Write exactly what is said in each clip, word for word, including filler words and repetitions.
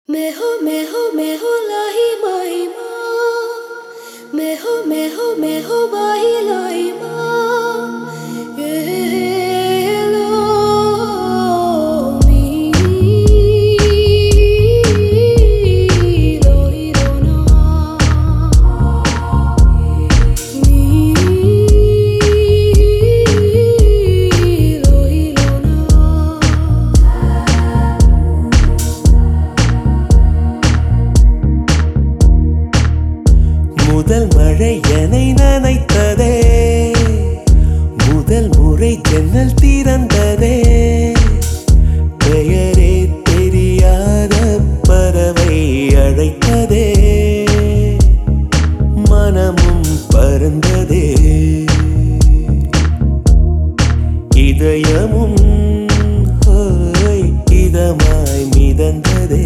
मैं हो मैं हो मैं हो लाही माही माँ मैं हो मैं हो मैं हो बाही लाई माँ ये लो मी लो ही लो ना मी लो ही लो ना முதல் மழை என்னை நனைத்ததே முதல் முறை ஜன்னல் திறந்ததே பெயரே தெரியாத பறவை அழைத்ததே மனமும் பறந்ததே இதயமும் ஹோய் இதமாய் மிதந்ததே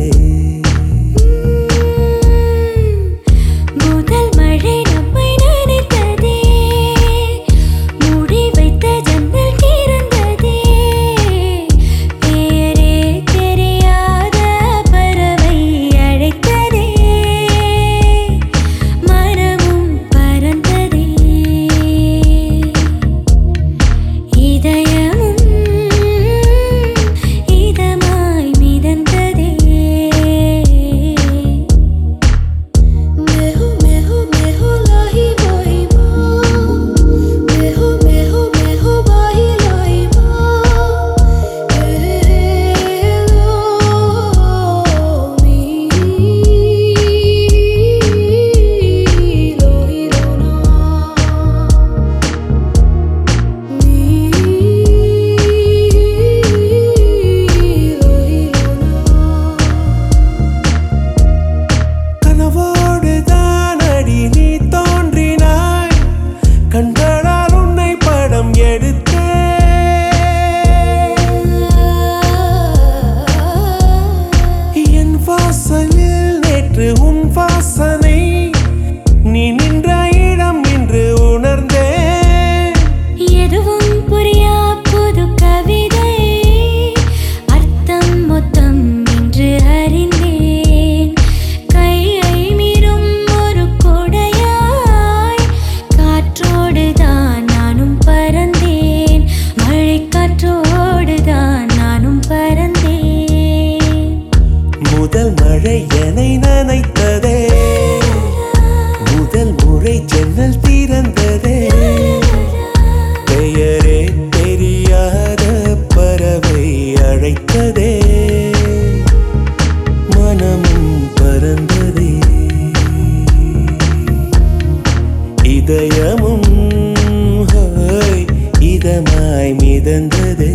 முதல் மழை என்னை நனைத்ததே முதல் முறை ஜன்னல் திறந்ததே பெயரே தெரியாத பறவை அழைத்ததே மனமும் பறந்ததே இதயமும் ஹோய் இதமாய் மிதந்ததே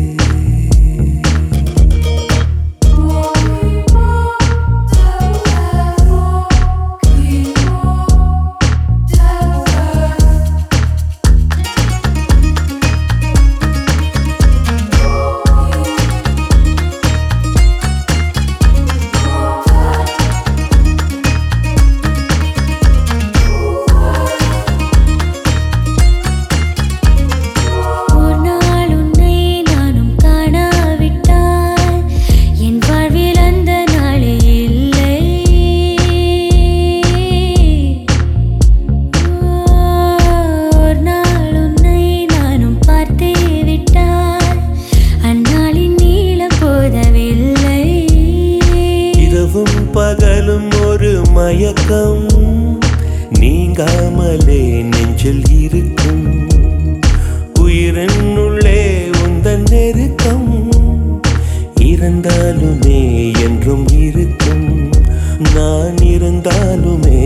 பகலும் ஒரு மயக்கம் நீங்காமலே நெஞ்சில் இருக்கும் உயிரின் உள்ளே உந்தன் நெருக்கம் இருந்தாலுமே என்றும் இருக்கும் நான் இருந்தாலுமே